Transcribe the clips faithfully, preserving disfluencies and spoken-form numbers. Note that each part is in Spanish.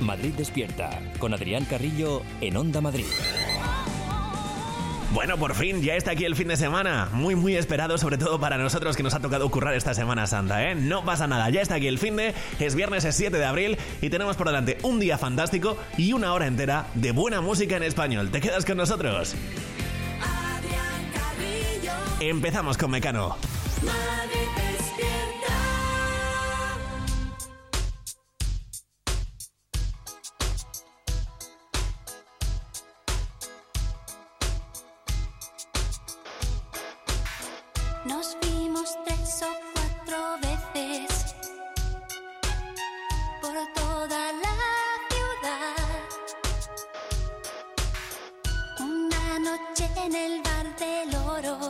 Madrid Despierta, con Adrián Carrillo en Onda Madrid. Bueno, por fin, ya está aquí el fin de semana. Muy, muy esperado, sobre todo para nosotros que nos ha tocado currar esta Semana Santa, ¿eh? No pasa nada, ya está aquí el fin de... Es viernes, es siete de abril y tenemos por delante un día fantástico y una hora entera de buena música en español. ¿Te quedas con nosotros? Adrián Carrillo. Empezamos con Mecano. Madrid Despierta. Nos vimos tres o cuatro veces por toda la ciudad. Una noche en el bar del Oro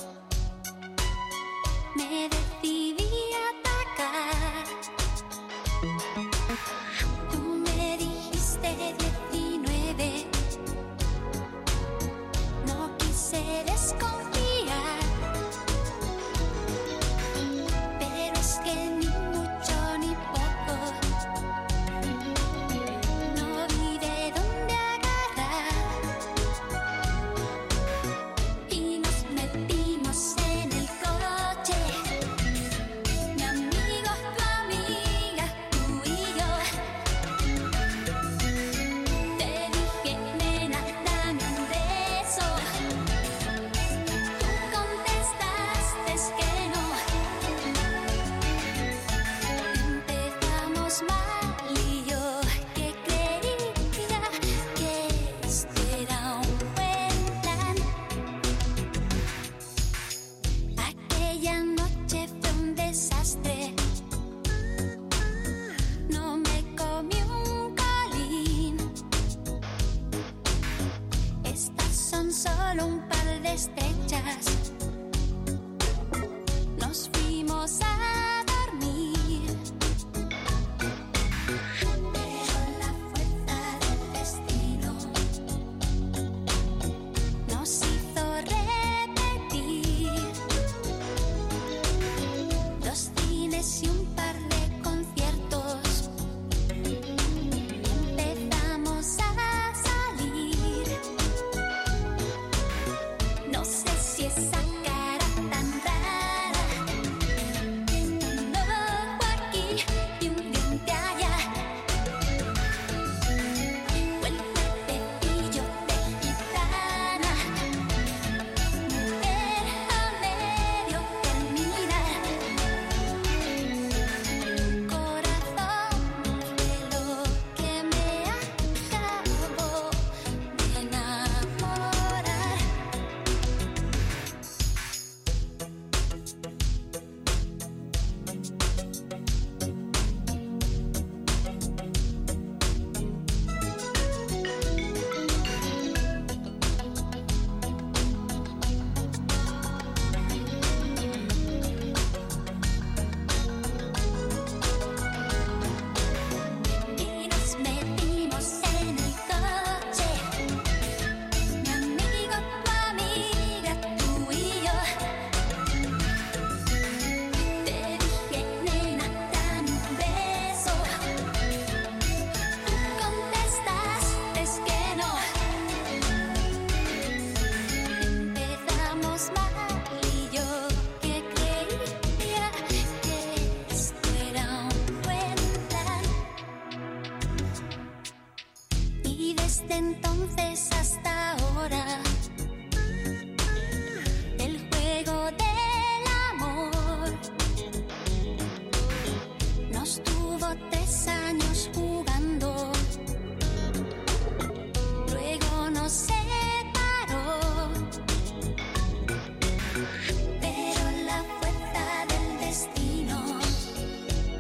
me decidí a atacar. Tú me dijiste diecinueve, no quise desconfiar.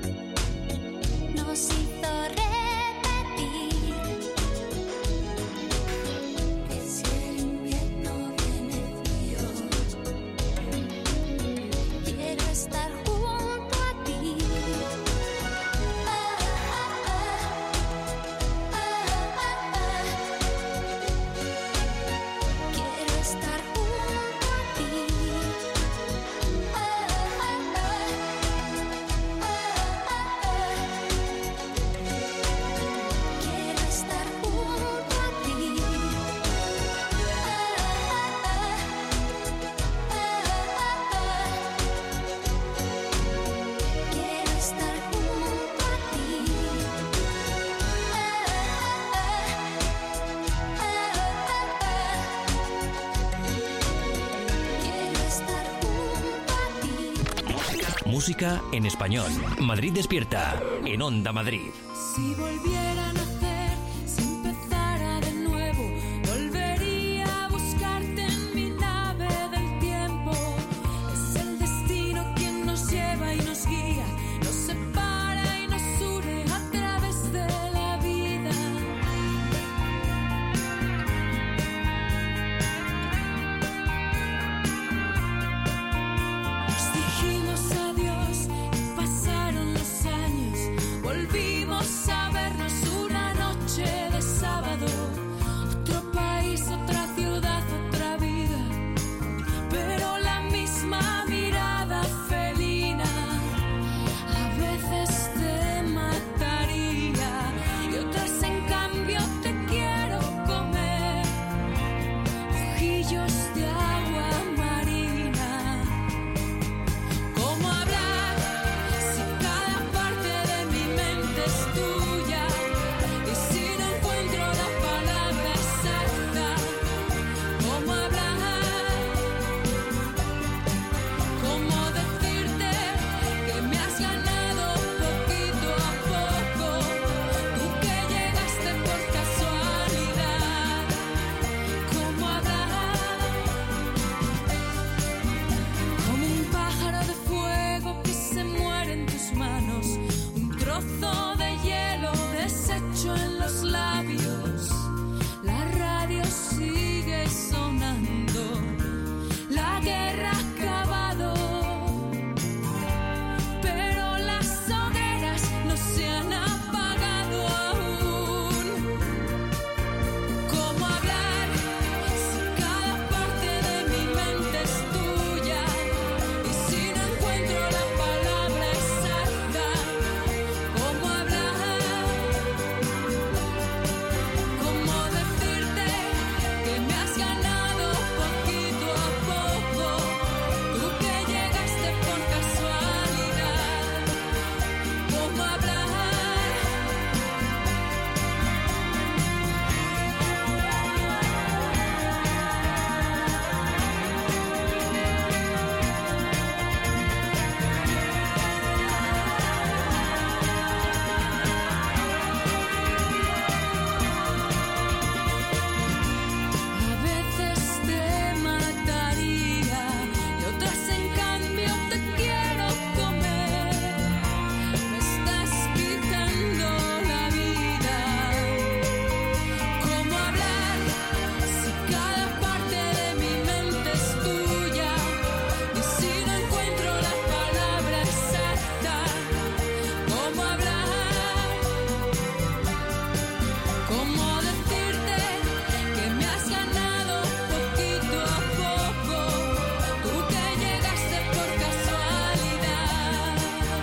Nos hizo repetir música en español. Madrid despierta, en Onda Madrid. Si volviera a nacer, si empezara de nuevo, volvería a buscarte en mi nave del tiempo. Es el destino quien nos lleva y nos guía, nos separa y nos une a través de la vida. Nos dijimos adiós y pasaron los años, volvimos a vernos una noche de sábado. Otro país, otra ciudad, otra vida, pero la misma mirada felina. A veces te mataría y otras en cambio te quiero comer. Ojillos de agua marina. ¿Cómo hablar si cada parte de mi mente es tuya? Y si no encuentro la palabra exacta, ¿cómo hablar? ¿Cómo decirte que me has ganado poquito a poco? Tú que llegaste por casualidad. ¿Cómo hablar? Como un pájaro de fuego que se muere en tus manos, un trozo de hielo deshecho en los labios. La radio sigue sonando, la guerra ha acabado, pero las hogueras no se han apagado aún. ¿Cómo hablar si cada parte de mi mente es tuya? Y si no encuentro la palabra exacta, ¿cómo hablar? ¿Cómo decirte que me has ganado poquito a poco? Tú que llegaste por casualidad. ¿Cómo hablar? A veces te mataría y otras en cambio te quiero comer. Me estás quitando la vida. ¿Cómo hablar si cada parte de mi mente es tuya? Y si no encuentro la palabra exacta, ¿cómo hablar? ¿Cómo decirte que me has ganado poquito a poco? Tú que llegaste por casualidad.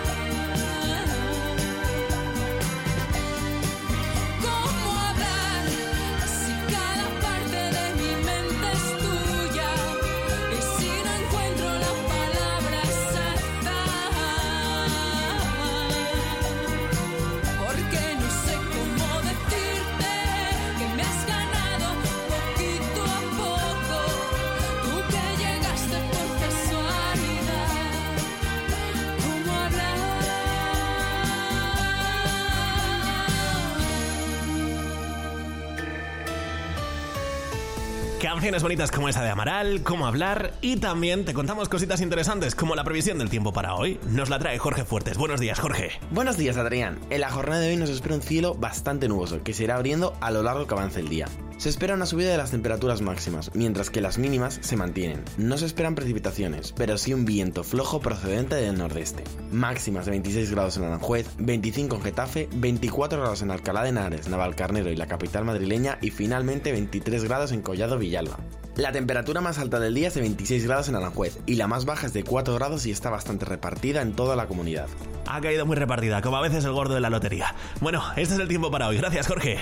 ¿Cómo hablar si cada parte de mi mente es tuya? Y si no encuentro la palabra exacta, porque no sé cómo decirte que me has ganado poquito a poco. Tú que llegaste por casualidad. ¿Cómo hablar? Canciones bonitas como esa de Amaral, Cómo hablar, y también te contamos cositas interesantes como la previsión del tiempo para hoy. Nos la trae Jorge Fuertes. Buenos días, Jorge. Buenos días, Adrián. En la jornada de hoy nos espera un cielo bastante nuboso, que se irá abriendo a lo largo que avance el día. Se espera una subida de las temperaturas máximas, mientras que las mínimas se mantienen. No se esperan precipitaciones, pero sí un viento flojo procedente del nordeste. Máximas de veintiséis grados en Aranjuez, veinticinco en Getafe, veinticuatro grados en Alcalá de Henares, Navalcarnero y la capital madrileña, y finalmente veintitrés grados en Collado Villalba. La temperatura más alta del día es de veintiséis grados en Aranjuez, y la más baja es de cuatro grados y está bastante repartida en toda la comunidad. Ha caído muy repartida, como a veces el gordo de la lotería. Bueno, este es el tiempo para hoy. Gracias, Jorge.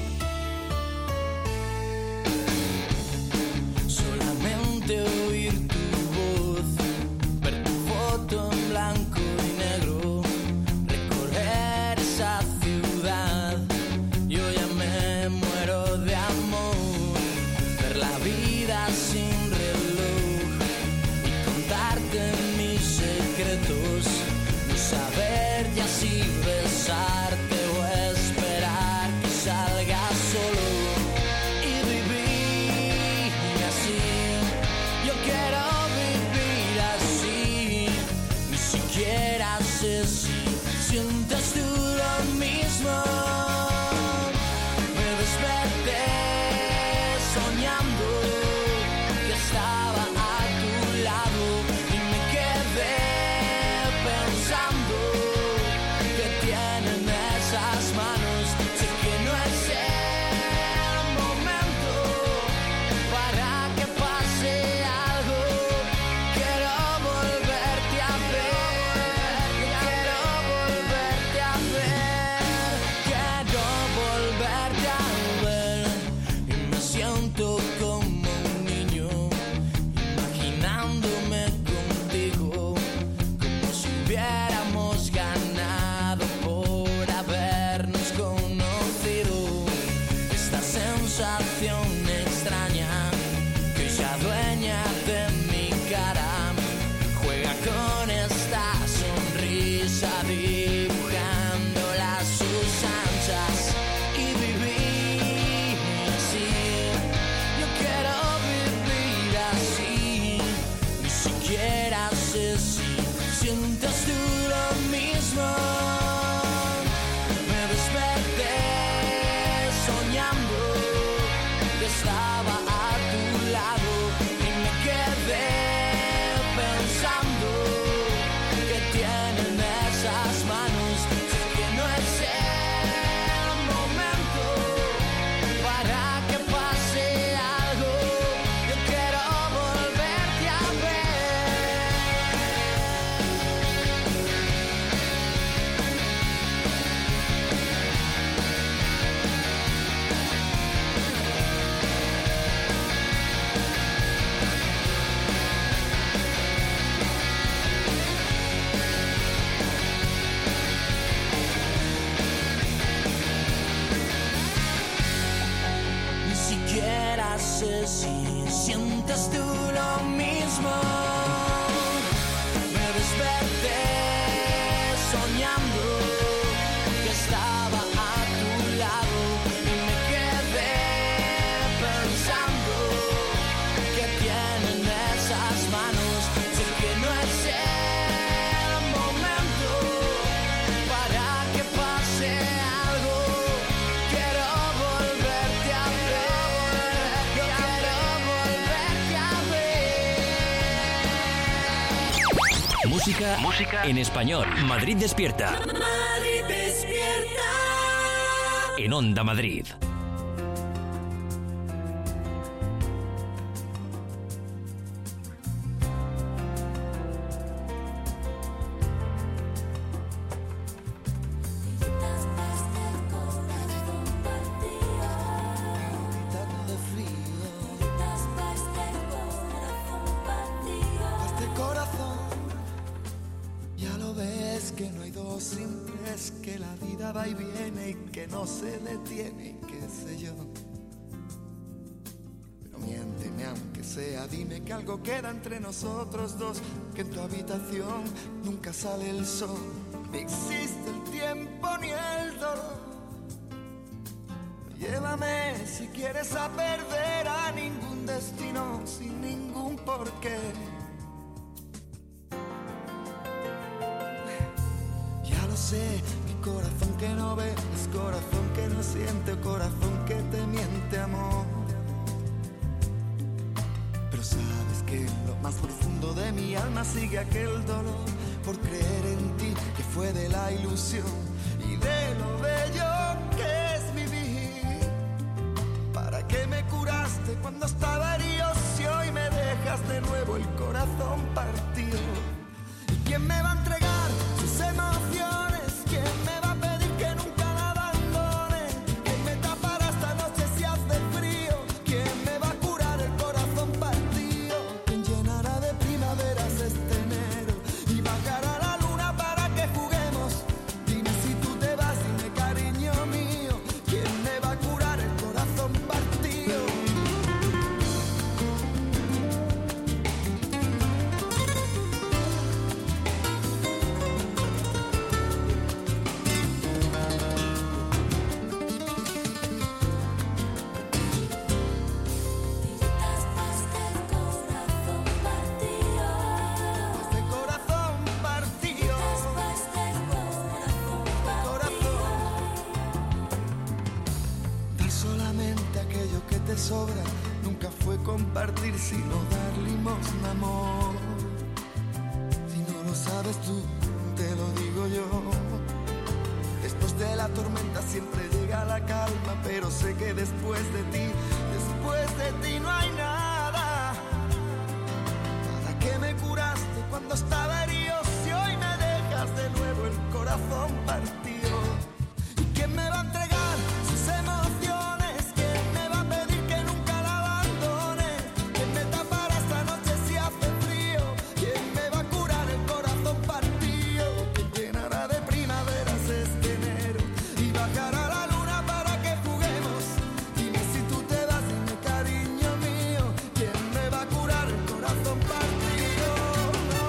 Solamente oír tu voz, ver tu foto en blanco y negro, recorrer esa ciudad. Yo ya me muero de amor, ver la vida sin reloj y contarte mis secretos. sientes tú lo mismo. Me desperté soñando que estaba a tu lado y me quedé pensando que tienen esas manos. Sé que no es el momento para que pase algo. Quiero volverte a ver, quiero volverte a ver, quiero volverte a ver. Y me siento como un niño, imaginándome contigo, como si hubiéramos ganado por habernos conocido. Esta sensación extraña que se adueña de mi cara, juega con esta sonrisa dibujándola a sus anchas y vivir así. Yo quiero vivir así, ni siquiera sé si sientes tú lo mismo. Me desperté soñando que estaba a tu lado y me quedé pensando que tienen esas manos. Sé que no es el momento para que pase algo. Yo quiero volverte a ver. Ni siquiera sé si sientes tú lo mismo. Me desperté soñando que estaba a tu lado y me quedé pensando que tienen esas manos. Sé que no es el momento para que pase algo. Quiero volverte a ver, yo quiero volverte a ver. Música, música en español. Madrid despierta. Madrid despierta. En Onda Madrid. Este corazón, ya lo ves que no hay dos simples, que la vida va y viene y que no se detiene, qué sé yo. Pero miénteme aunque sea, dime que algo queda entre nosotros dos, que en tu habitación nunca sale el sol, ni existe el tiempo ni el dolor. Llévame si quieres a perder a ningún destino sin ningún porqué. Ya lo sé, mi corazón que no ve es corazón que no siente, corazón que te miente, amor. Pero sabes que en lo más profundo de mi alma sigue aquel dolor por creer en ti, que fue de la ilusión y de lo bello que es vivir. ¿Para qué me curaste cuando estaba herido si hoy me dejas de nuevo el corazón partido? ¿Y quién me va a entregar sus emociones? ¿Quién me va a pedir que nunca la abandone? ¿Quién me tapará esta noche si hace frío? ¿Quién me va a curar el corazón partido? ¿Quién llenará de primaveras este enero y bajará la luna para que juguemos? Dime si tú te vas, dime cariño mío, ¿quién me va a curar el corazón partido? te sobra nunca fue compartir, sino dar limosna, amor. Si no lo sabes tú, te lo digo yo. Después de la tormenta siempre llega la calma, pero sé que después de ti, después de ti no hay nada. Nada que me curaste cuando estaba herido, si hoy me dejas de nuevo el corazón partido. ¿Y quién me va a entregar sus emociones? ¿Quién me va a pedir que nunca la abandone? ¿Quién me tapará esta noche si hace frío? ¿Quién me va a curar el corazón partido? ¿Quién llenará de primaveras este enero y bajará la luna para que juguemos? Dime si tú te vas, dime cariño mío, ¿quién me va a curar el corazón partido? No,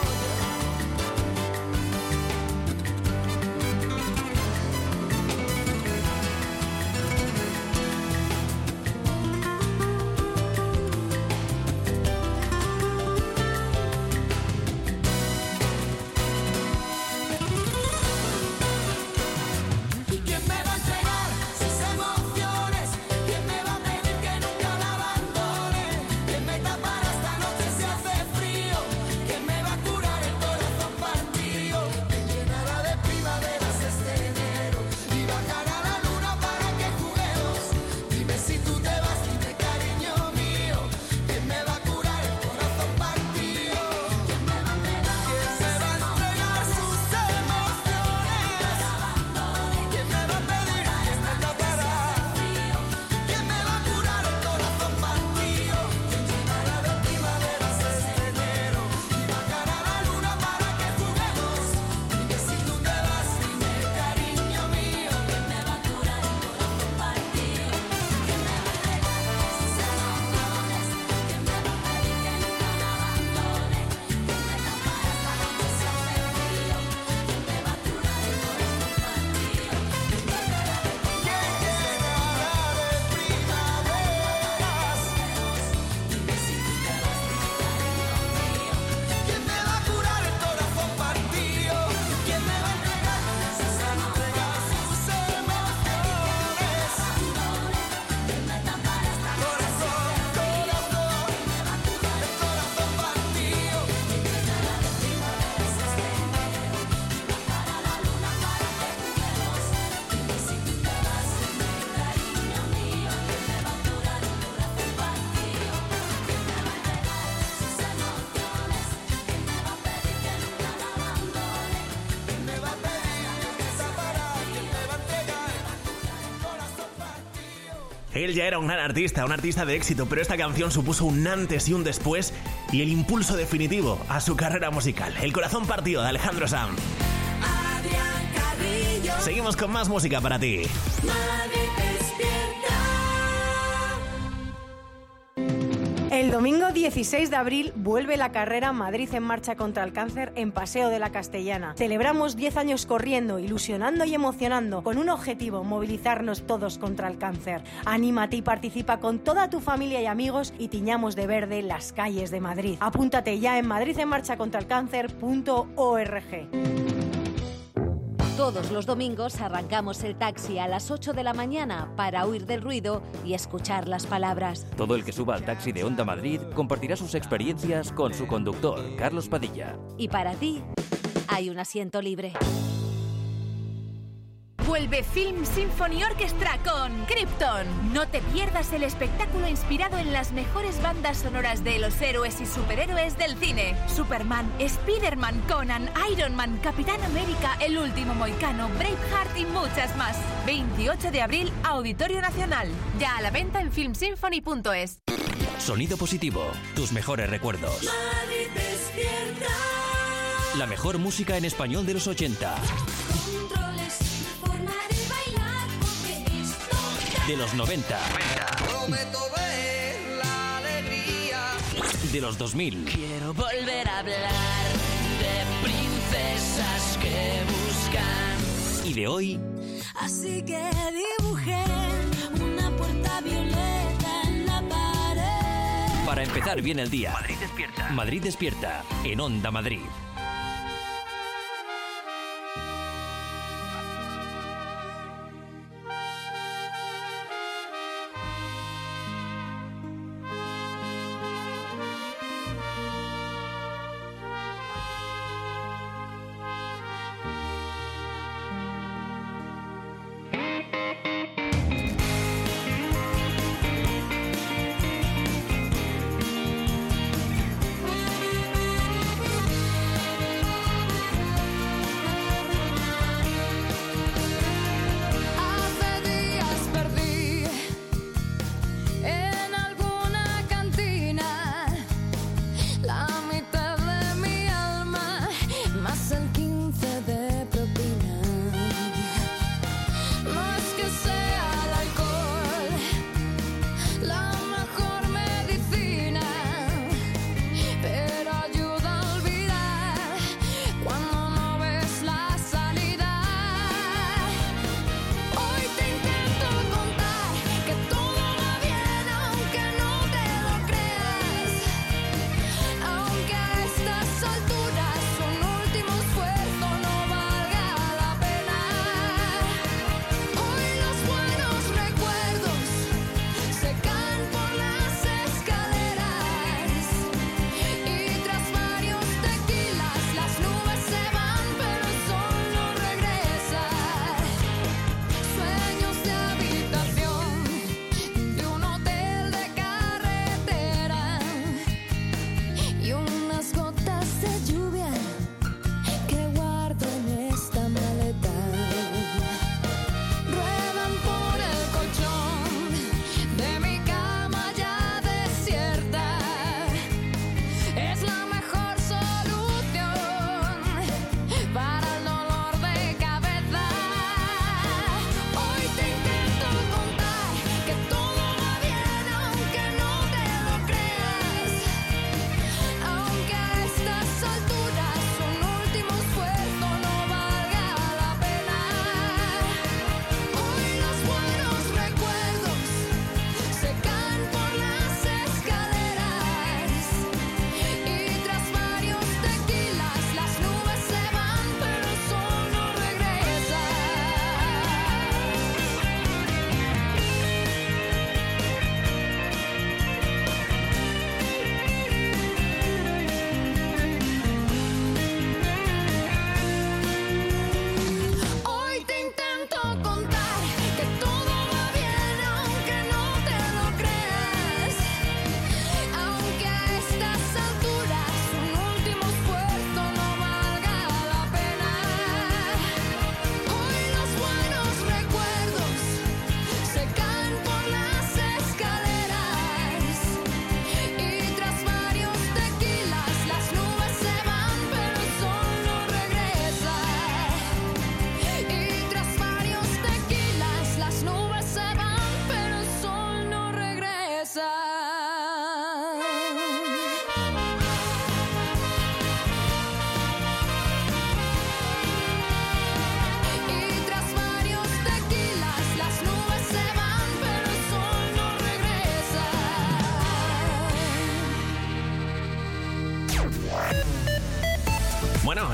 ¿y quién me va a entregar sus emociones? ¿Quién me va a pedir que nunca la abandone? ¿Quién me tapará esta noche si hace frío? ¿Quién me va a curar el corazón partido? ¿Quién llenará de primaveras este enero y bajará la luna para que juguemos? Dime si tú te vas, dime cariño mío, ¿quién me va a curar el corazón partido? ¿Quién me va a entregar sus emociones? ¿Quién me va a pedir, quién me tapará? ¿Quién me va a curar el corazón partido? ¿Quién llenará de primaveras este enero y bajará la luna para que juguemos? Dime si tú te vas, dime cariño mío, ¿quién me va a curar el corazón partido? ¿Quién me va a entregar sus emociones? ¿Quién me va a pedir que nunca la abandone? ¿Quién me tapará esta noche si hace frío? ¿Quién me va a curar el corazón partido? ¿Quién llenará de primaveras? Dime si tú te vas, dime cariño mío, ¿quién me va a curar el corazón partido? ¿Quién me va a entregar sus emociones? ¿Quién me tapará esta noche si hace frío? ¿Quién me va a curar el corazón partido? ¿Quién llenará de primaveras este enero y bajará la luna para que juguemos? Dime si tú te vas, dime cariño mío, ¿quién me va a curar el corazón partido? ¿Quién me va a entregar sus emociones? ¿Quién me va a pedir que nunca la abandone? ¿Quién me va a pedir que me tapará? ¿Quién me va a entregar el corazón partido? Él ya era un gran artista, un artista de éxito, pero esta canción supuso un antes y un después y el impulso definitivo a su carrera musical. El corazón partido de Alejandro Sanz. Adrián Carrillo, Seguimos con más música para ti. Madrid despierta. El domingo dieciséis de abril vuelve la carrera Madrid en marcha contra el cáncer en Paseo de la Castellana. Celebramos diez años corriendo, ilusionando y emocionando, con un objetivo: movilizarnos todos contra el cáncer. Anímate y participa con toda tu familia y amigos y tiñamos de verde las calles de Madrid. Apúntate ya en madrid en marcha contra el cáncer punto org. Todos los domingos arrancamos el taxi a las ocho de la mañana para huir del ruido y escuchar las palabras. Todo el que suba al taxi de Onda Madrid compartirá sus experiencias con su conductor, Carlos Padilla. Y para ti, hay un asiento libre. Vuelve Film Symphony Orchestra con Krypton. No te pierdas el espectáculo inspirado en las mejores bandas sonoras de los héroes y superhéroes del cine. Superman, Spider-Man, Conan, Iron Man, Capitán América, El Último Mohicano, Braveheart y muchas más. veintiocho de abril, Auditorio Nacional. Ya a la venta en film symphony punto es. Sonido positivo, tus mejores recuerdos. Madrid despierta. La mejor música en español de los ochenta. Controles, forma de bailar, porque esto ya De los noventa. Prometo ver la alegría. De los dos mil. Quiero volver a hablar de princesas que buscan. Y de hoy, Así que dibujé una puerta violeta en la pared. para empezar bien el día. Madrid despierta. Madrid despierta en Onda Madrid.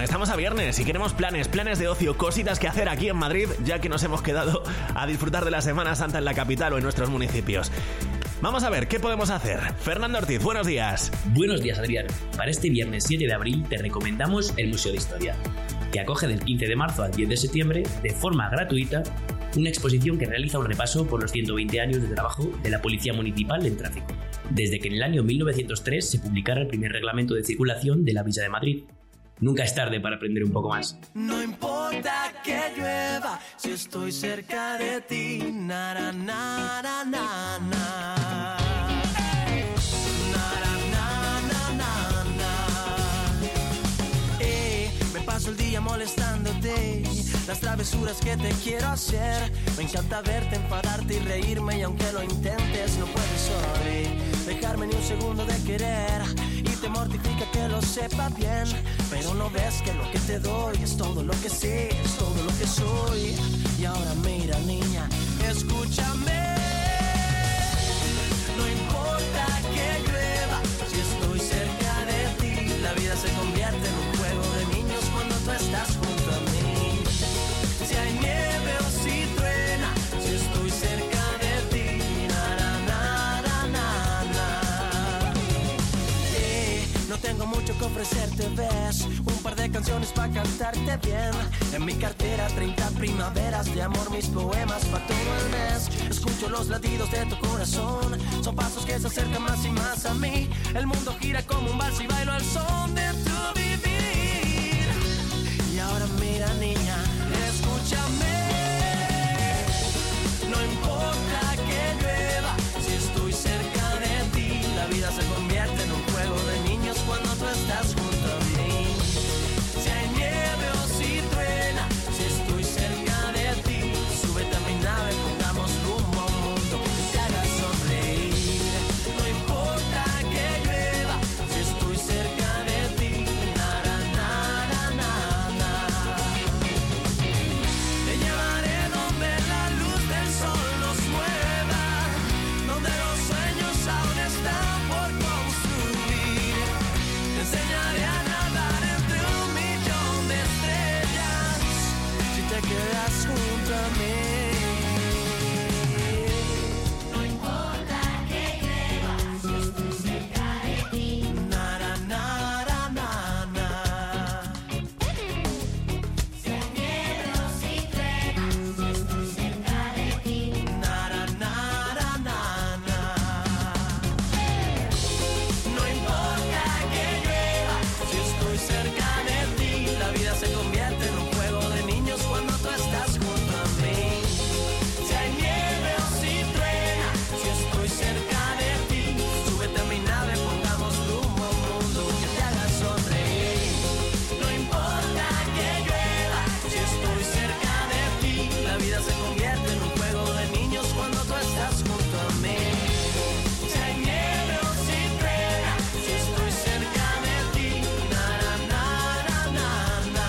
estamos a viernes y queremos planes, planes de ocio, cositas que hacer aquí en Madrid, ya que nos hemos quedado a disfrutar de la Semana Santa en la capital o en nuestros municipios. Vamos a ver, ¿qué podemos hacer? Fernando Ortiz, buenos días. Buenos días, Adrián. Para este viernes siete de abril te recomendamos el Museo de Historia, que acoge del quince de marzo al diez de septiembre, de forma gratuita, una exposición que realiza un repaso por los ciento veinte años de trabajo de la Policía Municipal en Tráfico, desde que en el año mil novecientos tres se publicara el primer reglamento de circulación de la Villa de Madrid. Nunca es tarde para aprender un poco más. No importa que llueva, si estoy cerca de ti, na na na na na na. Paso el día molestándote, las travesuras que te quiero hacer. Me encanta verte, enfadarte y reírme, y aunque lo intentes no puedes hoy dejarme ni un segundo de querer. Y te mortifica que lo sepa bien, pero no ves que lo que te doy es todo lo que sé, es todo lo que soy. Y ahora mira, niña, escúchame. No importa que llueva, si estoy cerca de ti, la vida se convierte en un juego de niños cuando tú estás junto a mí. Si hay nieve o si truena, si estoy cerca de ti, na na na na na na. Eh, no tengo mucho que ofrecerte, ves, un par de canciones para cantarte bien. En mi cartera treinta primaveras de amor, mis poemas para todo el mes. Escucho los latidos de tu corazón, son pasos que se acercan más y más a mí. El mundo gira como un vals y bailo al son de tu vivir. Y ahora mira, niña, escúchame. No importa que llueva, si estoy cerca de ti, la vida se convierte en un juego de niños cuando tú estás junto a mí. Si hay nieve o si truena, si estoy cerca de ti, súbete a mi nave, pongamos rumbo a un mundo que te haga sonreír. No importa que llueva, si estoy cerca de ti, na na na na na. Te llevaré donde la luz del sol nos mueva, donde los sueños aún están por construir. Te enseñaré a nadar entre un millón de estrellas, si te quedas junto a mí. No importa que llueva, si estoy cerca de ti, na na na na na na. Si hay nieve o si truena, si estoy cerca de ti, na na na na na na. No importa que llueva, si estoy cerca de ti, la vida se convierte en un juego de niños cuando tú estás junto a mí. Si hay nieve o si truena, si estoy cerca de ti, súbete a mi nave, pongamos rumbo a un mundo que te haga sonreír. No importa que llueva, si estoy cerca de ti, la vida se convierte en un juego de niños cuando tú estás junto a mí. Si hay nieve o si truena, si estoy cerca de ti, na na na na na.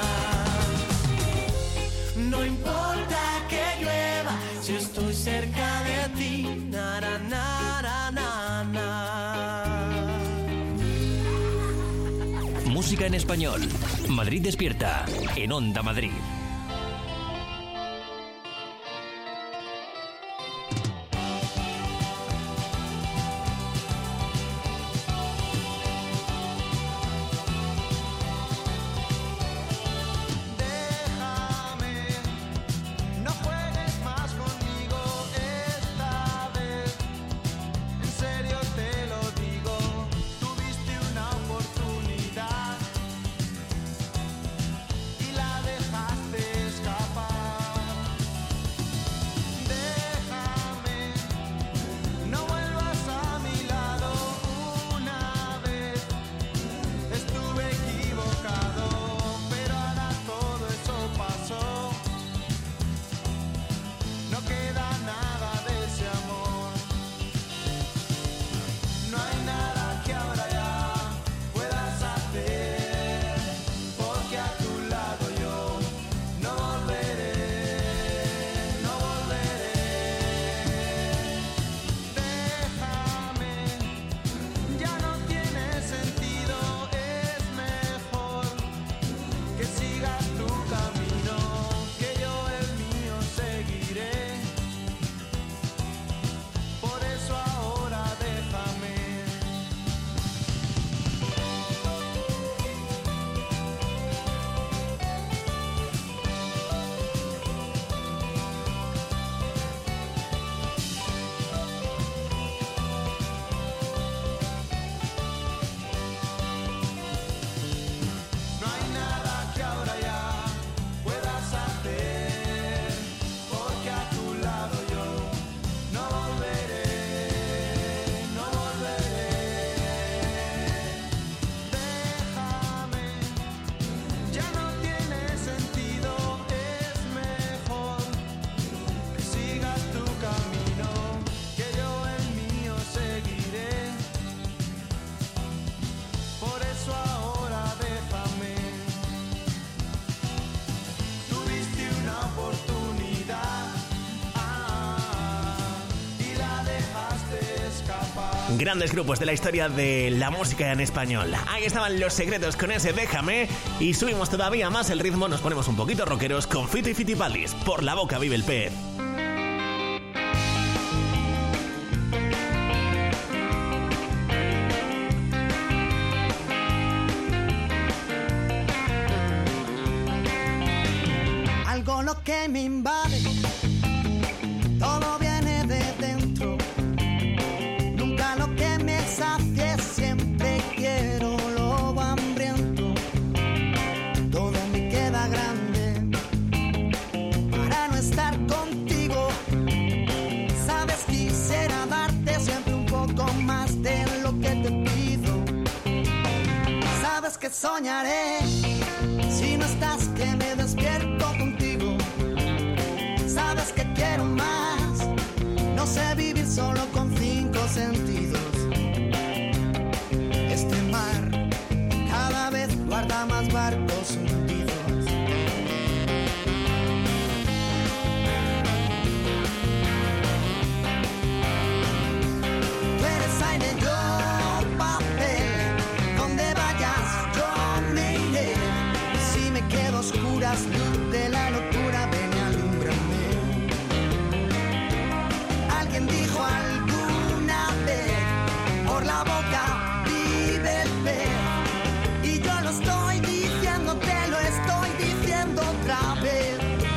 No importa que llueva, si estoy cerca de ti, na na na na na. Música en español. Madrid despierta. En Onda Madrid. Déjame, no juegues más conmigo esta vez. En serio te lo digo, tuviste una oportunidad y la dejaste Grandes grupos de la historia de la música en español. Ahí estaban Los Secretos con ese Déjame. Y subimos todavía más el ritmo, nos ponemos un poquito rockeros con Fito y Fitipaldis. Por la boca vive el pez. Algo lo que me invade, todo viene de dentro. Nunca lo que me sacie, siempre quiero lobo hambriento. Todo me queda grande para no estar contigo. Sabes, quisiera darte siempre un poco más de lo que te pido. Sabes que soñaré si no estás, que me despierto contigo. Sabes que quiero más, no sé vivir solo con cinco sentidos. Este mar cada vez guarda más barcos hundidos. Tú eres aire, yo papel, donde vayas yo me iré. Si me quedo a oscuras, luz de la locura, ven y alúmbrame. Alguien dijo alguna vez, por la boca vive el pez. Y yo lo estoy diciendo, te lo estoy diciendo otra vez.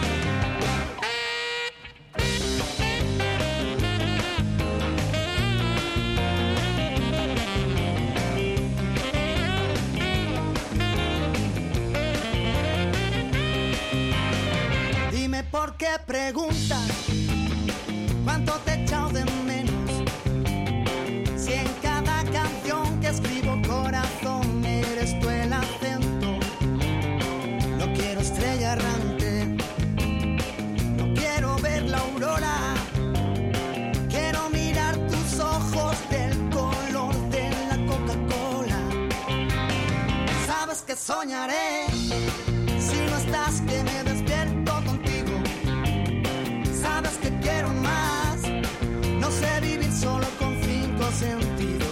Dime por qué preguntas cuánto te he echado de menos. Si en cada canción que escribo, corazón, eres tú el acento. No quiero estrella errante, no quiero ver la aurora. Quiero mirar tus ojos del color de la Coca-Cola. Sabes que soñaré si no estás, que me despierto contigo. Sabes que quiero más, no sé vivir solo con cinco sentidos.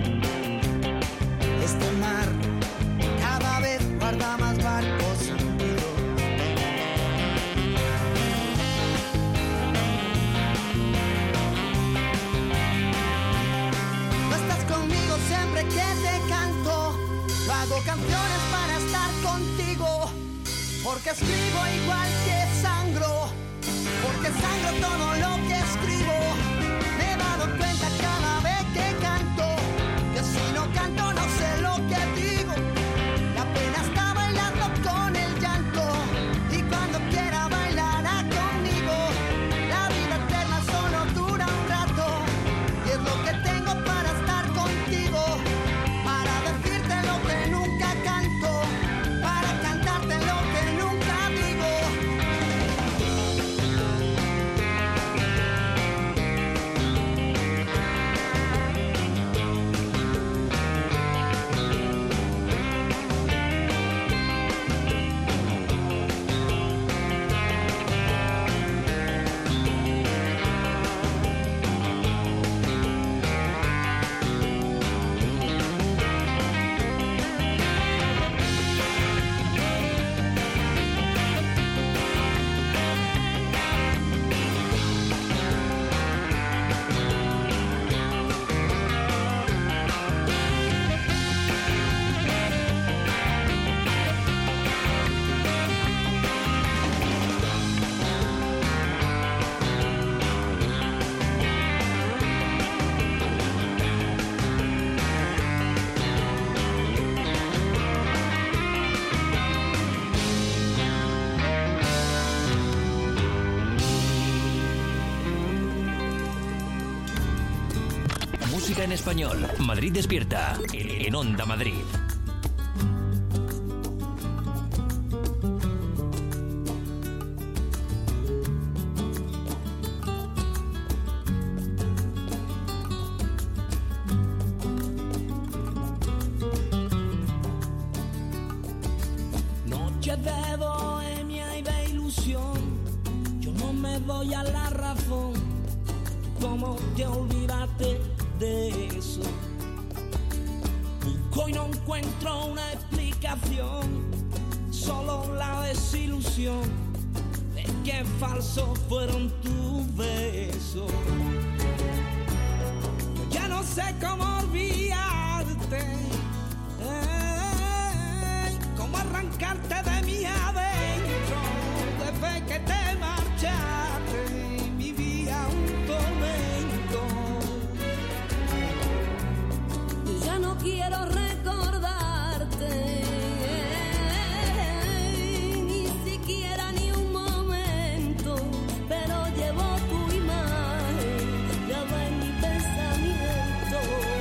Este mar cada vez guarda más barcos hundidos. No estás conmigo siempre que te canto. Yo hago canciones para estar contigo, porque escribo igual que sangro, porque sangro todo lo que escribo. Me he dado cuenta cada vez que canto, que si no canto no sé lo que digo. La pena está bailando con el llanto, y cuando quiera bailará conmigo. La vida eterna solo dura un rato, y es lo que tengo para estar contigo, para decirte lo que nunca canto, para cantarte lo que nunca digo. Música en español. Madrid despierta. En Onda Madrid. Noches de bohemia y de ilusión, yo no me doy a la razón. Cómo te olvidaste de eso. Busco y no encuentro una explicación, solo la desilusión de que falsos fueron tus besos. Yo ya no sé cómo olvidarte, eh, cómo arrancarte de mi adentro. Desde que te marchaste vivía un tormento. Ya no quiero recordarte, ni siquiera ni un momento, pero llevo tu imagen grabada en mi pensamiento.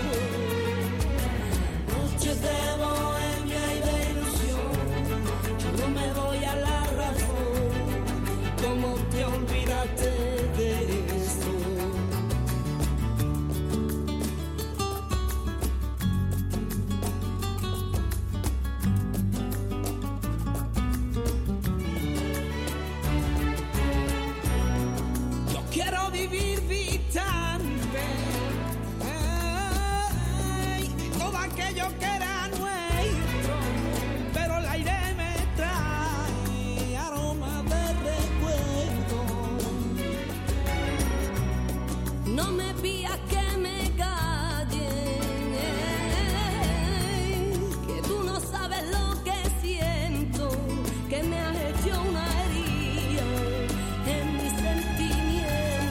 Noches de bohemia y de ilusión, yo no me doy a la razón, cómo te olvidaste de eso. Quiero vivir distante, ay, de todo aquello que era nuestro, pero el aire me trae aroma de recuerdo. No me pidas que me calle, que tú no sabes lo que siento, que me has hecho una herida en mi sentimiento.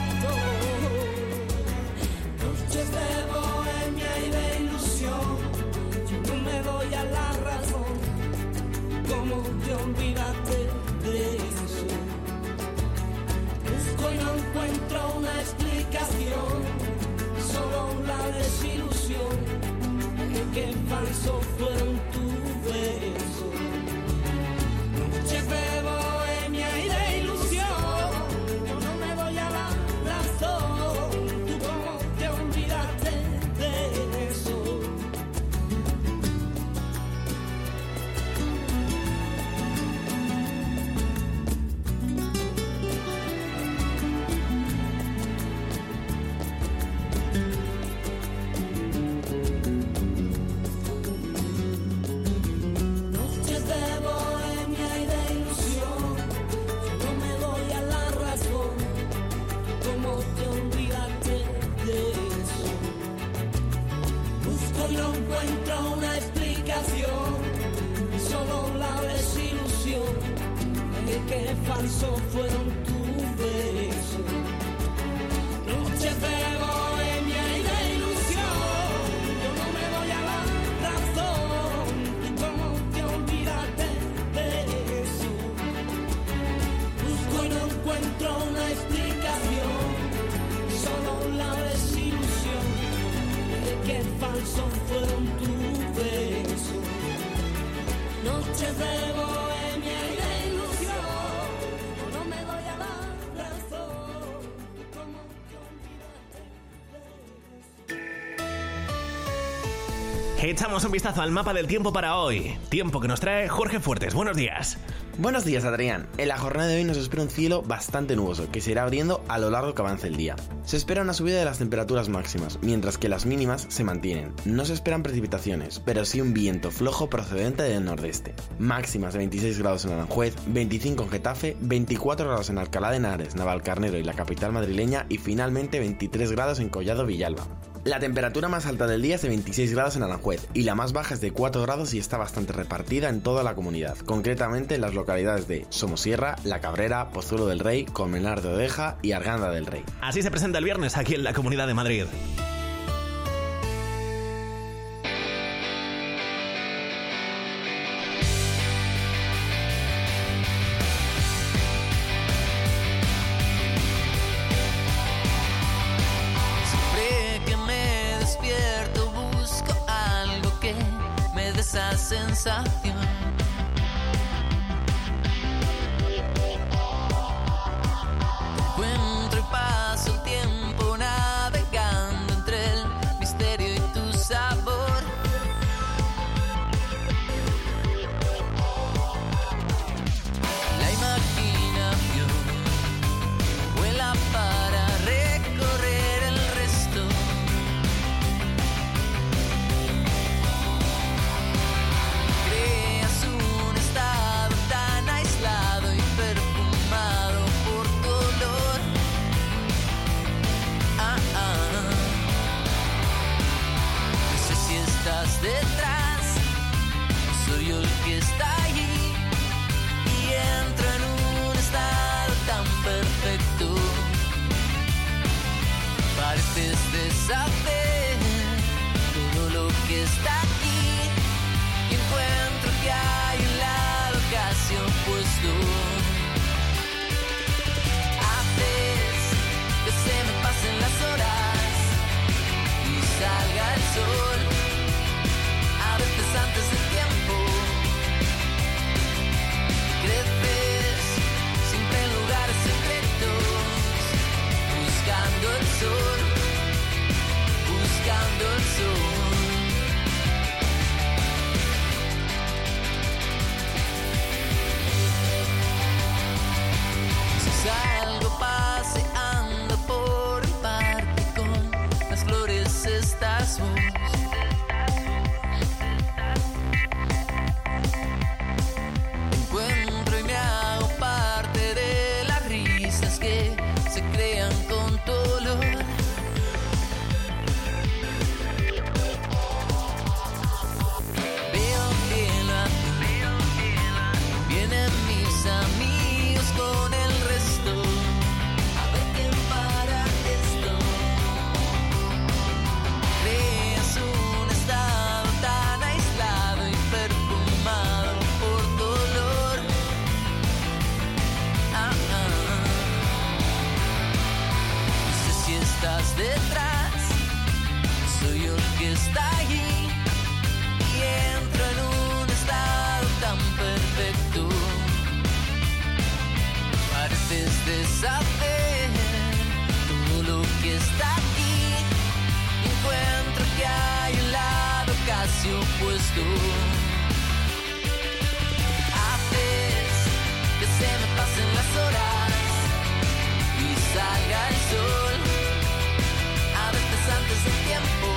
Noches de bohemia y de ilusión, yo no me doy a la razón, cómo te olvidaste de eso. Busco y no encuentro una explicación, solo la desilusión de que falsos fueron tus besos. Noches de bohemia y de ilusión, yo no me doy a la razón, tú cómo te olvidaste de eso. Noches de bohemia y de ilusión, yo no me doy a la razón, cómo te olvidaste de eso. Busco y no encuentro una explicación, solo la desilusión de que falsos fueron tus besos. Noches de bohemia y de ilusión, yo no me doy a la razón, tú cómo te olvidaste de eso. Busco y no encuentro una explicación, solo la desilusión de que falsos fueron tus besos. Noches de bohemia y de ilusión, yo no me doy a la razón, cómo te olvidaste de eso. Echamos un vistazo al mapa del tiempo para hoy. Tiempo que nos trae Jorge Fuertes. Buenos días. Buenos días, Adrián. En la jornada de hoy nos espera un cielo bastante nuboso, que se irá abriendo a lo largo que avance el día. Se espera una subida de las temperaturas máximas, mientras que las mínimas se mantienen. No se esperan precipitaciones, pero sí un viento flojo procedente del nordeste. Máximas de veintiséis grados en Aranjuez, veinticinco en Getafe, veinticuatro grados en Alcalá de Henares, Navalcarnero y la capital madrileña, y finalmente veintitrés grados en Collado Villalba. La temperatura más alta del día es de veintiséis grados en Aranjuez y la más baja es de cuatro grados y está bastante repartida en toda la comunidad, concretamente en las localidades de Somosierra, La Cabrera, Pozuelo del Rey, Colmenar de Odeja y Arganda del Rey. Así se presenta el viernes aquí en la Comunidad de Madrid. Esa sensación encuentro y paso el tiempo navegando entre el misterio y tu sabor. La imaginación vuela para recorrer el resto puesto. Pareces deshacer todo lo que está aquí y encuentro que hay en la locación puesto. Haces que se me pasen las horas y salga el sol, a veces antes del tiempo. Creces siempre en lugares secretos, buscando el sol, buscando el sol. Si salgo paseando por el parque con las flores estás vos. Encuentro y me hago parte de las risas que se crean con tu olor. Veo cielo azul, vienen mis amigos con el resto, a ver quién para esto. Creas un estado tan aislado y perfumado por dolor. Ah, ah. No sé si estás detrás, soy yo el que está allí y entro en un estado tan perfecto. Pareces deshacer todo lo que está aquí y encuentro que hay un lado casi opuesto. Haces que se me pasen las horas y salga el sol, a veces antes del tiempo.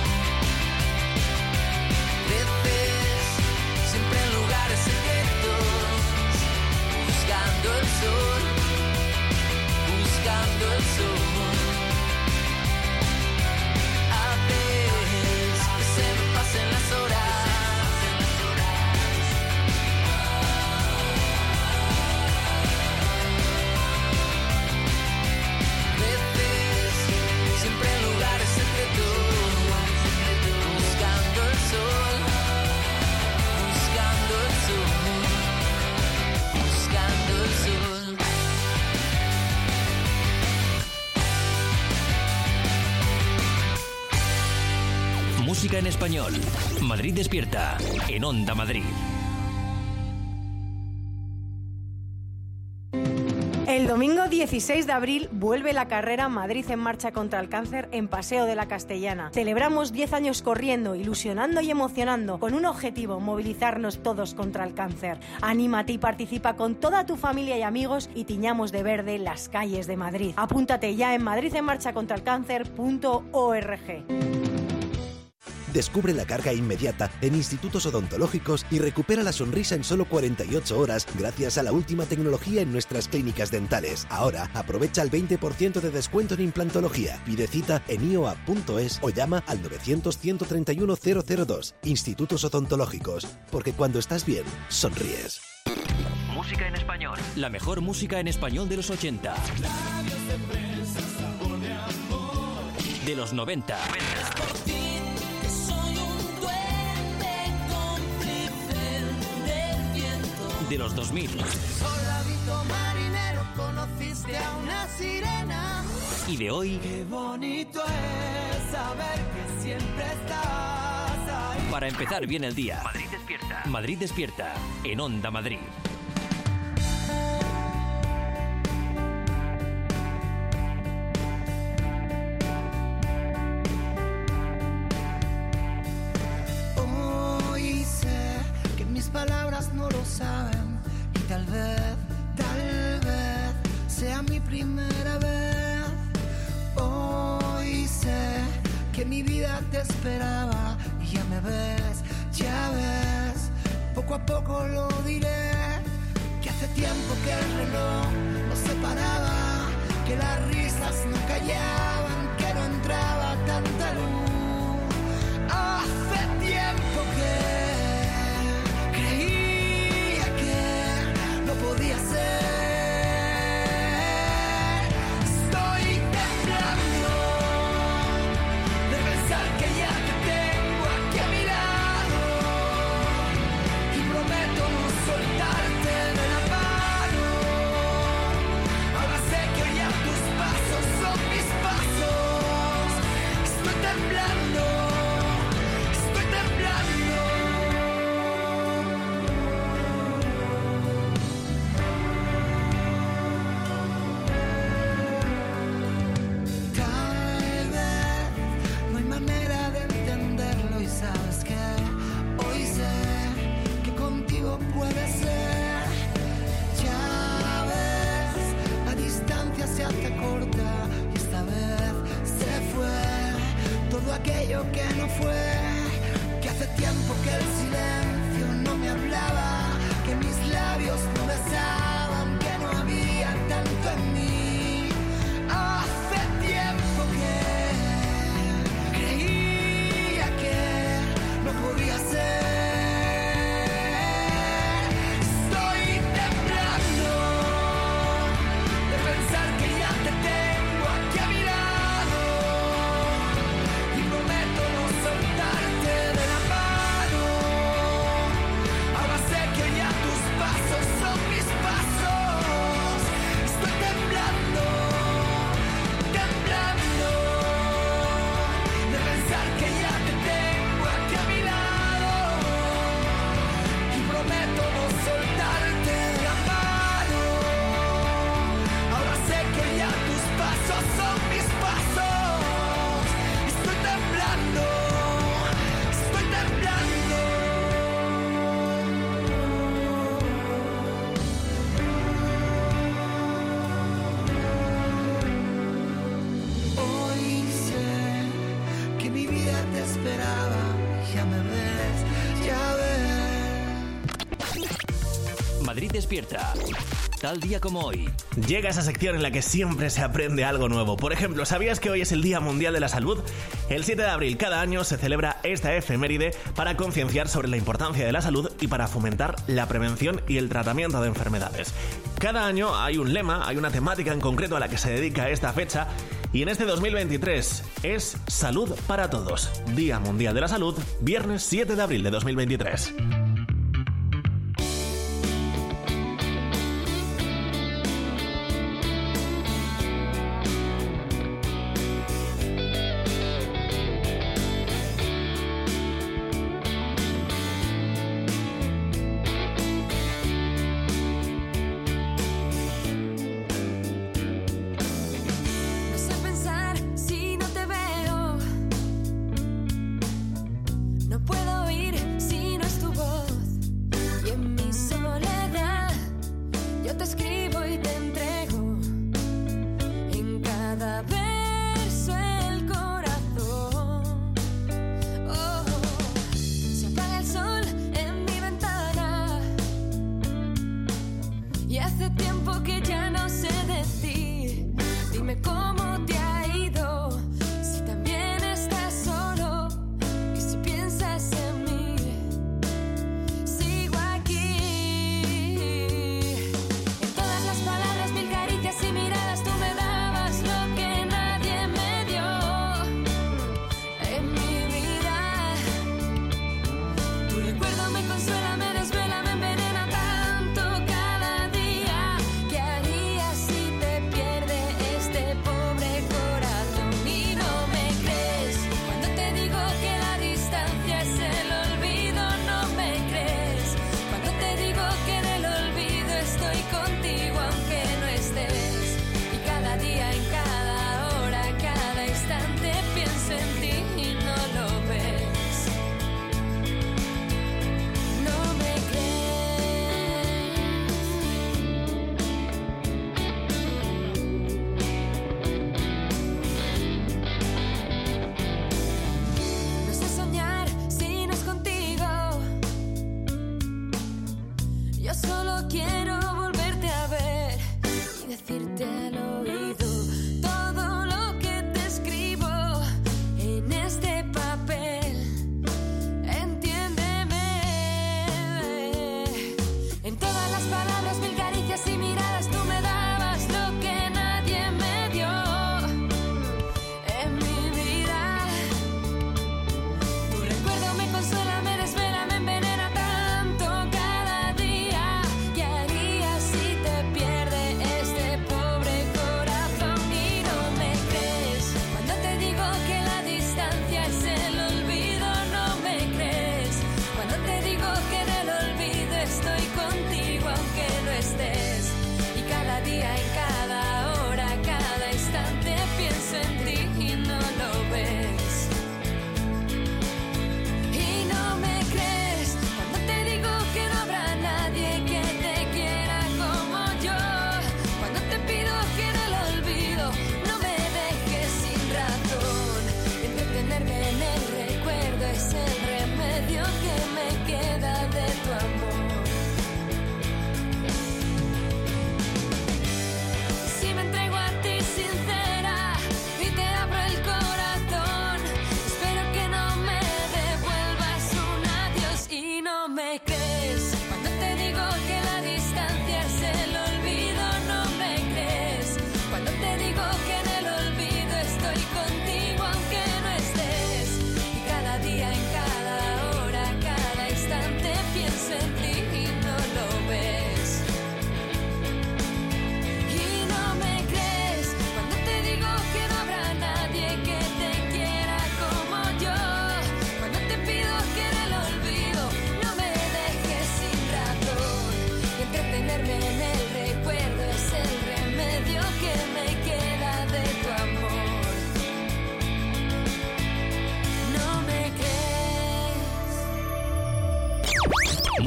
Creces siempre en lugares secretos, buscando el sol, buscando el sol. Haces que se me pasen las horas. Creces siempre en lugares secretos, buscando el sol, buscando el sol, buscando el sol. Música en español. Madrid despierta. En Onda Madrid. El domingo dieciséis de abril vuelve la carrera Madrid en marcha contra el cáncer en Paseo de la Castellana. Celebramos diez años corriendo, ilusionando y emocionando, con un objetivo: movilizarnos todos contra el cáncer. Anímate y participa con toda tu familia y amigos y tiñamos de verde las calles de Madrid. Apúntate ya en madrid en marcha contra el cáncer punto org. Descubre la carga inmediata en institutos odontológicos y recupera la sonrisa en solo cuarenta y ocho horas gracias a la última tecnología en nuestras clínicas dentales. Ahora aprovecha el veinte por ciento de descuento en implantología. Pide cita en i o a punto es o llama al novecientos, ciento treinta y uno, cero cero dos. Institutos odontológicos, porque cuando estás bien, sonríes. Música en español. La mejor música en español de los ochenta. De los noventa. De los dos mil. Soldadito marinero, conociste a una sirena. Y de hoy. Qué bonito es saber que siempre estás ahí. Para empezar bien el día. Madrid despierta. Madrid despierta. En Onda Madrid. Hoy sé que mis palabras no lo saben y tal vez, tal vez sea mi primera vez. Hoy sé que mi vida te esperaba y ya me ves, ya ves. Poco a poco lo diré, que hace tiempo que el reloj nos separaba, que las risas no callaban, que no entraba tanta luz. Hace tiempo que creía que no podía ser. lo que no fue, que hace tiempo que el silencio no me hablaba, que mis labios no besaban, que no había tanto en mí. Hace tiempo que creía que no podía ser. Estoy temblando de pensar que ya te tengo aquí a mi lado y prometo no soltarte de la mano. Ahora sé que ya tus pasos son mis pasos. Estoy temblando, temblando de pensar que ya te tengo aquí a mi lado y prometo no soltarte de la mano. Ahora sé que ya tus pasos son mis pasos. Estoy temblando, estoy temblando. Hoy sé que mi vida te esperaba. Ya me ves, ya ves. Madrid despierta. Tal día como hoy. Llega esa sección en la que siempre se aprende algo nuevo. Por ejemplo, ¿sabías que hoy es el Día Mundial de la Salud? El siete de abril cada año se celebra esta efeméride para concienciar sobre la importancia de la salud y para fomentar la prevención y el tratamiento de enfermedades. Cada año hay un lema, hay una temática en concreto a la que se dedica esta fecha, y en este dos mil veintitrés es Salud para Todos. Día Mundial de la Salud, viernes siete de abril de dos mil veintitrés. No sé pensar si no te veo, no puedo oír si no es tu voz.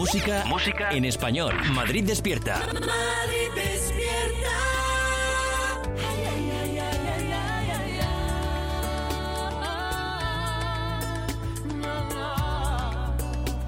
Música, música en español. Madrid despierta. Madrid despierta. Ay, ay, ay, ay, ay, ay, ay, ay. No, no.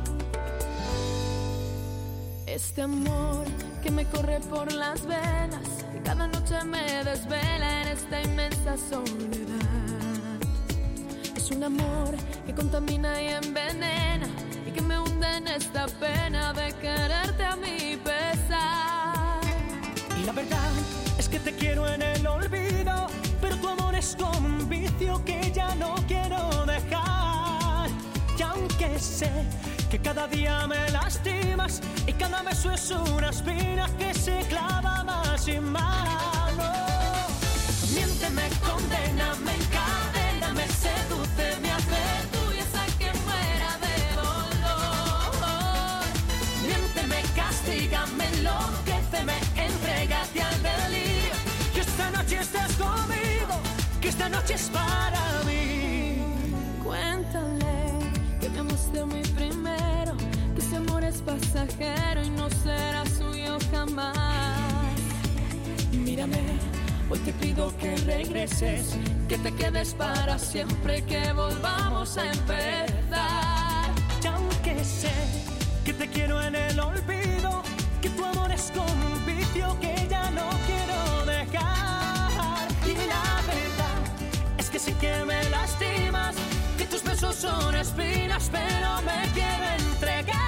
Este amor que me corre por las venas, que cada noche me desvela en esta inmensa soledad. Es un amor que contamina y envenena y que me hunde en esta pena de quererte a mi pesar. Y la verdad es que te quiero en el olvido, pero tu amor es como un vicio que ya no quiero dejar. Y aunque sé que cada día me lastimas y cada beso es una espina que se clava más y más. No. Miénteme, condena, me encadena, me seduce, me hace tuya hasta que muera de dolor. Miénteme, castígame, enloquéceme, entrégate al delirio. Que esta noche estás conmigo, que esta noche es para mí. Cuéntale que me amaste muy primero, que ese amor es pasajero y no será suyo jamás. Mírame, hoy te pido que regreses, que te quedes para siempre, que volvamos a empezar. Y aunque sé que te quiero en el olvido, que tu amor es como un vicio que ya no quiero dejar. Y la verdad es que sí que me lastimas, que tus besos son espinas, pero me quiero entregar.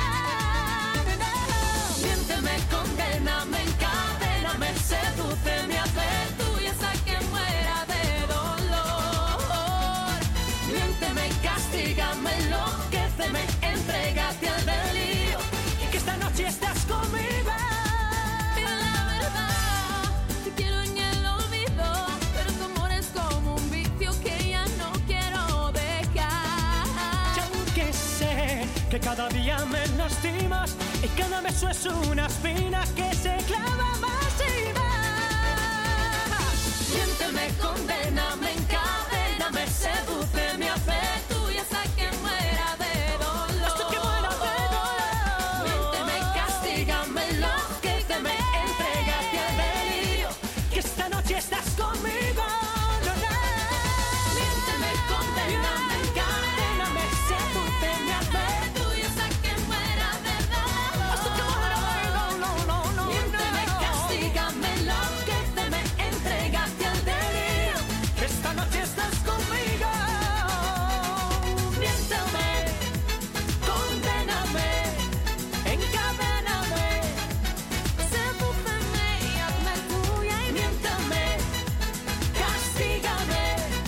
Miénteme, condena, me encadena, me seduce, me hace tuya hasta que muera de dolor. Miénteme, castígame, enloquéceme, entrégate al delirio. Que esta noche estás conmigo. Y la verdad, te quiero en el olvido, pero tu amor es como un vicio que ya no quiero dejar. Y aunque sé que cada día me lastimas y cada beso es una espina que se clava más y más. Miénteme, condena, me encadena, me seduce, me hace tuya hasta que muera de dolor. Hasta que muera de dolor. Miénteme, castígame, enloquéceme, entrégate al delirio. Que esta noche estás conmigo. No, no. Miénteme, condena, me encadena, me seduce, me hace tuya hasta que muera de dolor. Hasta que muera de dolor. No, no, Miénteme, no. castígame, enloquéceme, entrégate al delirio. Que esta noche estás conmigo. Miénteme, condéname, Encadéname. sedúceme y hazme tuya y miéntame, castígame,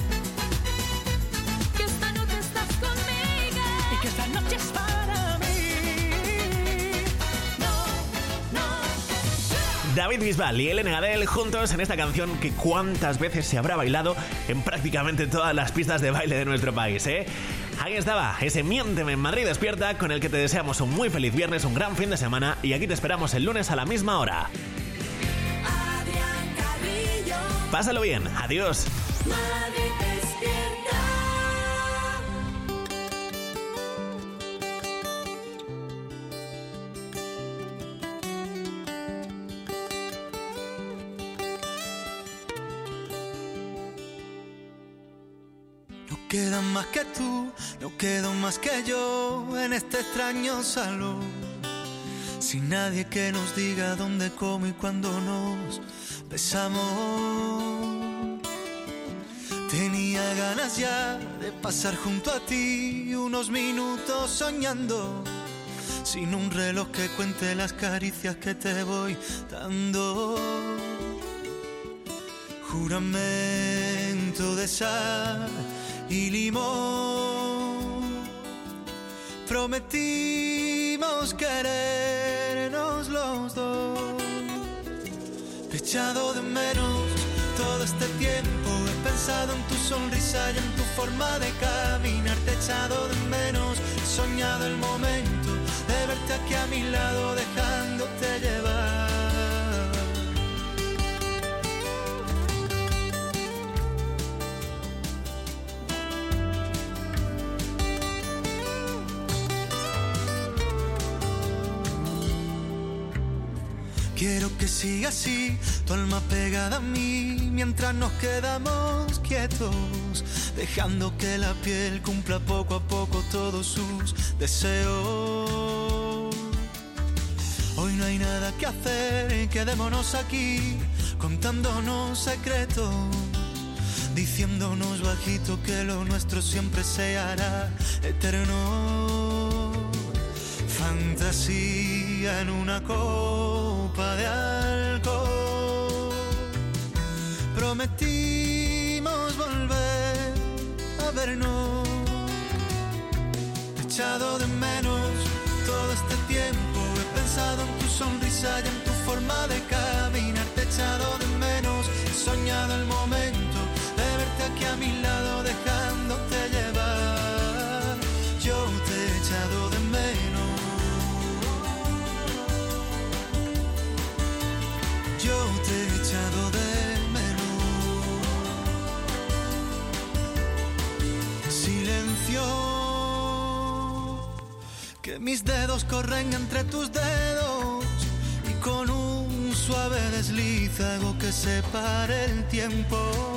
que esta noche estás conmigo. Y que esta noche es para mí. No, no. David Bisbal y Elena Adel juntos en esta canción que cuántas veces se habrá bailado en prácticamente todas las pistas de baile de nuestro país, ¿eh? Ahí estaba, ese Miénteme en Madrid despierta, con el que te deseamos un muy feliz viernes, un gran fin de semana, y aquí te esperamos el lunes a la misma hora. Adrián Carrillo, Pásalo bien, adiós. Madrid despierta. No quedan más que tú, no quedo más que yo en este extraño salón. Sin nadie que nos diga dónde, cómo y cuándo nos besamos. Tenía ganas ya de pasar junto a ti unos minutos soñando, sin un reloj que cuente las caricias que te voy dando. Juramento de sal y limón, prometimos querernos los dos. Te he echado de menos todo este tiempo, he pensado en tu sonrisa y en tu forma de caminar. Te he echado de menos, he soñado el momento de verte aquí a mi lado, dejándote llevar. Quiero que siga así, tu alma pegada a mí, mientras nos quedamos quietos, dejando que la piel cumpla poco a poco todos sus deseos. Hoy no hay nada que hacer, quedémonos aquí, contándonos secretos, diciéndonos bajito que lo nuestro siempre se hará eterno. Fantasía en una copa de alcohol. Prometimos volver a vernos. Te he echado de menos todo este tiempo. He pensado en tu sonrisa y en tu forma de caminar. Te he echado de menos. He soñado el momento de verte aquí a mi lado, dejándote llevar. Yo te he echado de menos. Yo te he echado de menos. Silencio, que mis dedos corren entre tus dedos, y con un suave desliz hago que se pare el tiempo.